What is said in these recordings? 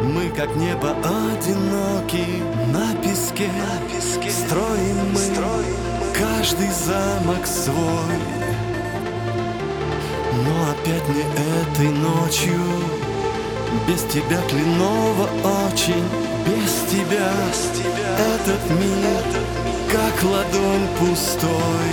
Мы как небо одиноки на песке, строим мы каждый замок свой. Но опять не этой ночью, без тебя, Кленова, очень без тебя этот мир как ладонь пустой.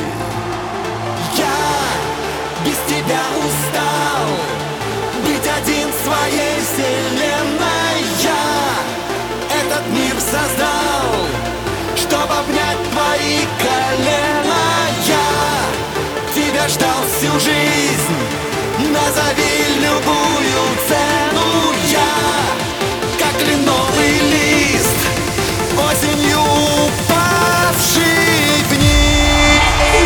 Я без тебя устал быть один в своей вселенной. Я этот мир создал, чтобы обнять твои колена. Я тебя ждал всю жизнь, назови любую цену. Я как кленовый лист, осенью упавший вниз.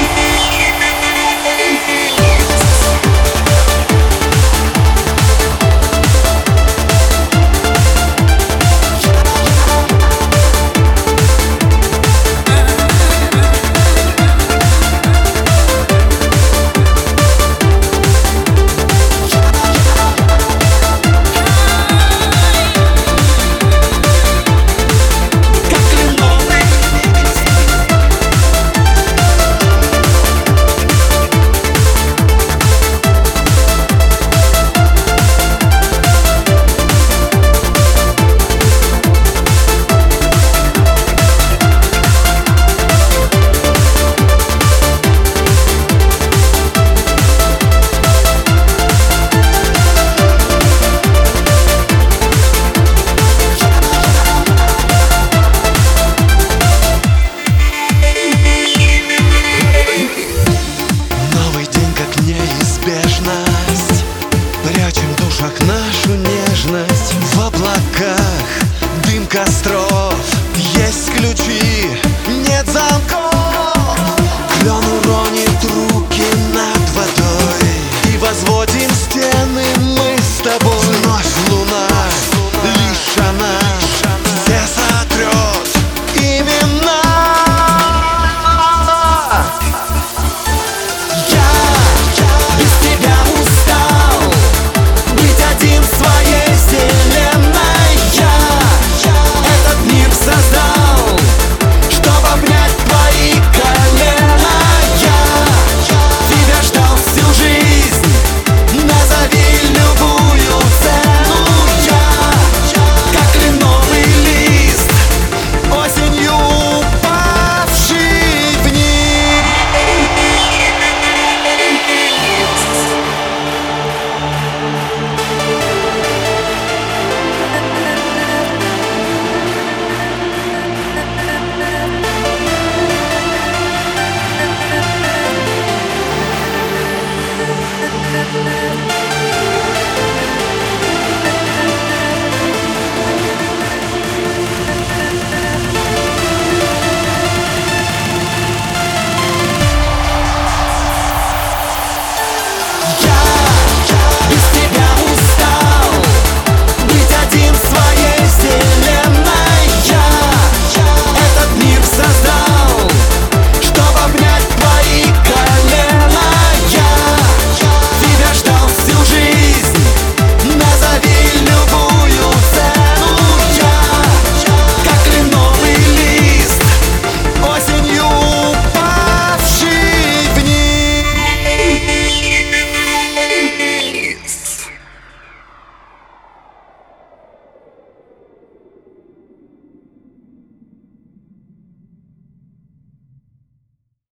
Прячем в душах нашу нежность, в облаках дым костров. Есть ключи